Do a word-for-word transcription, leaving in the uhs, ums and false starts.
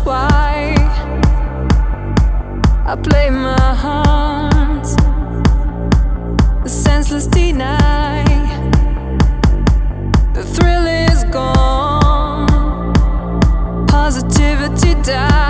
why I play my heart, the senseless deny. The thrill is gone, positivity dies.